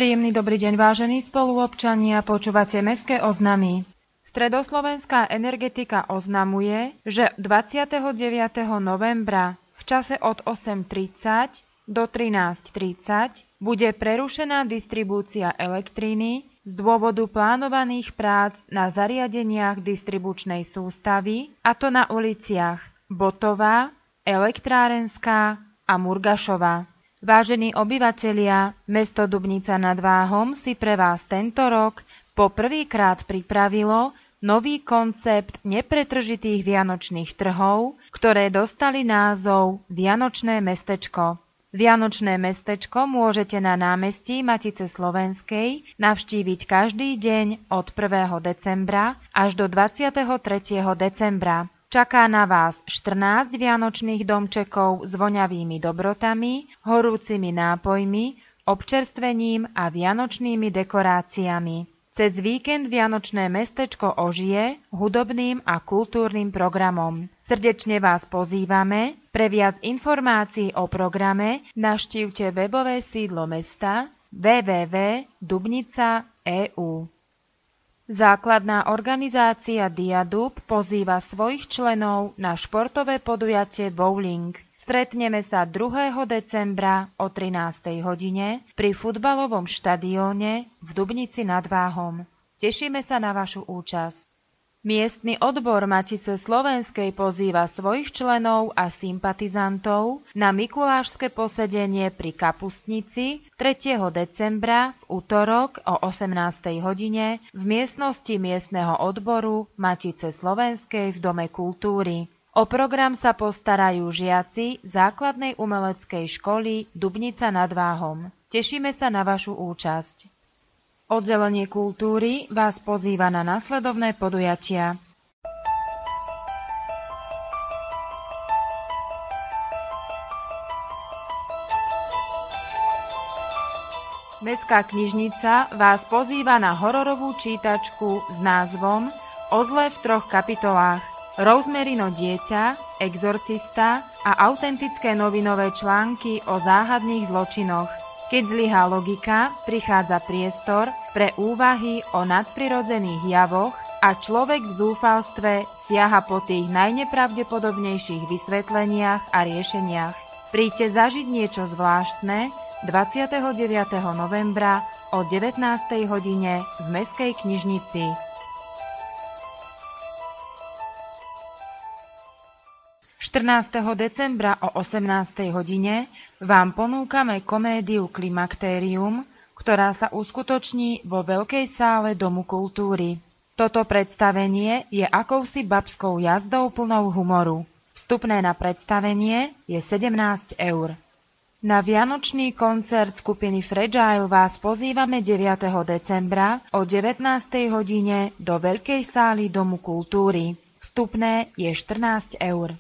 Príjemný dobrý deň, vážení spoluobčania, počúvate Mestské oznamy. Stredoslovenská energetika oznamuje, že 29. novembra v čase od 8:30 do 13:30 bude prerušená distribúcia elektriny z dôvodu plánovaných prác na zariadeniach distribučnej sústavy, a to na uliciach Botová, Elektrárenská a Murgašova. Vážení obyvatelia, mesto Dubnica nad Váhom si pre vás tento rok po prvýkrát pripravilo nový koncept nepretržitých vianočných trhov, ktoré dostali názov Vianočné mestečko. Vianočné mestečko môžete na námestí Matice Slovenskej navštíviť každý deň od 1. decembra až do 23. decembra. Čaká na vás 14 vianočných domčekov s voňavými dobrotami, horúcimi nápojmi, občerstvením a vianočnými dekoráciami. Cez víkend Vianočné mestečko ožije hudobným a kultúrnym programom. Srdečne vás pozývame. Pre viac informácií o programe navštívte webové sídlo mesta www.dubnica.eu. Základná organizácia Diadub pozýva svojich členov na športové podujatie bowling. Stretneme sa 2. decembra o 13. hodine pri futbalovom štadióne v Dubnici nad Váhom. Tešíme sa na vašu účasť. Miestny odbor Matice Slovenskej pozýva svojich členov a sympatizantov na mikulášske posedenie pri Kapustnici 3. decembra v utorok o 18. hodine v miestnosti miestneho odboru Matice Slovenskej v Dome kultúry. O program sa postarajú žiaci základnej umeleckej školy Dubnica nad Váhom. Tešíme sa na vašu účasť. Oddelenie kultúry vás pozýva na nasledovné podujatia. Mestská knižnica vás pozýva na hororovú čítačku s názvom O zle v 3 kapitolách. Rosemarino dieťa, exorcista a autentické novinové články o záhadných zločinoch. Keď zlyhá logika, prichádza priestor pre úvahy o nadprirodzených javoch a človek v zúfalstve siaha po tých najnepravdepodobnejších vysvetleniach a riešeniach. Príďte zažiť niečo zvláštne 29. novembra o 19. hodine v Mestskej knižnici. Decembra o 18. hodine vám ponúkame komédiu Klimaktérium, ktorá sa uskutoční vo veľkej sále Domu kultúry. Toto predstavenie je akousi babskou jazdou plnou humoru. Vstupné na predstavenie je 17 eur. Na vianočný koncert skupiny Fragile vás pozývame 9. decembra o 19. hodine do veľkej sály Domu kultúry. Vstupné je 14 eur.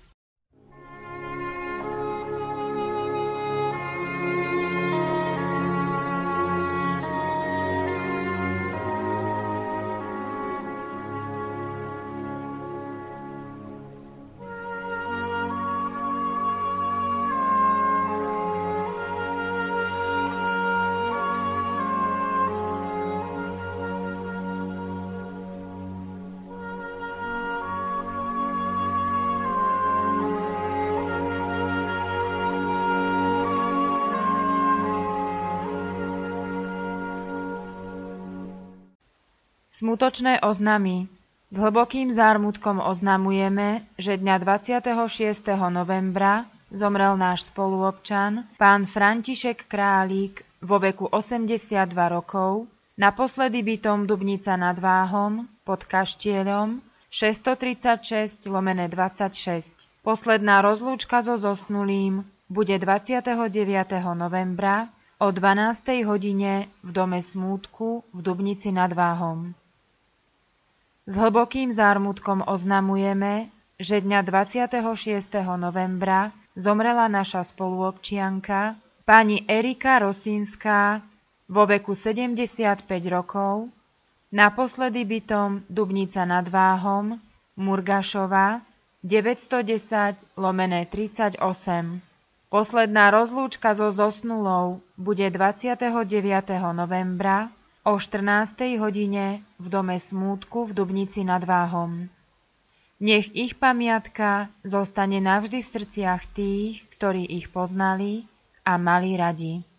Smutočné oznamy. S hlbokým zármutkom oznamujeme, že dňa 26. novembra zomrel náš spoluobčan, pán František Králík vo veku 82 rokov, naposledy bytom Dubnica nad Váhom pod Kaštieľom 636/26. Posledná rozlúčka so zosnulým bude 29. novembra o 12. hodine v Dome smútku v Dubnici nad Váhom. S hlbokým zármutkom oznamujeme, že dňa 26. novembra zomrela naša spoluobčianka, pani Erika Rosínská vo veku 75 rokov, naposledy bytom Dubnica nad Váhom, Murgašova, 910/38. Posledná rozlúčka so zosnulou bude 29. novembra o 14. hodine v dome smútku v Dubnici nad Váhom. Nech ich pamiatka zostane navždy v srdciach tých, ktorí ich poznali a mali radi.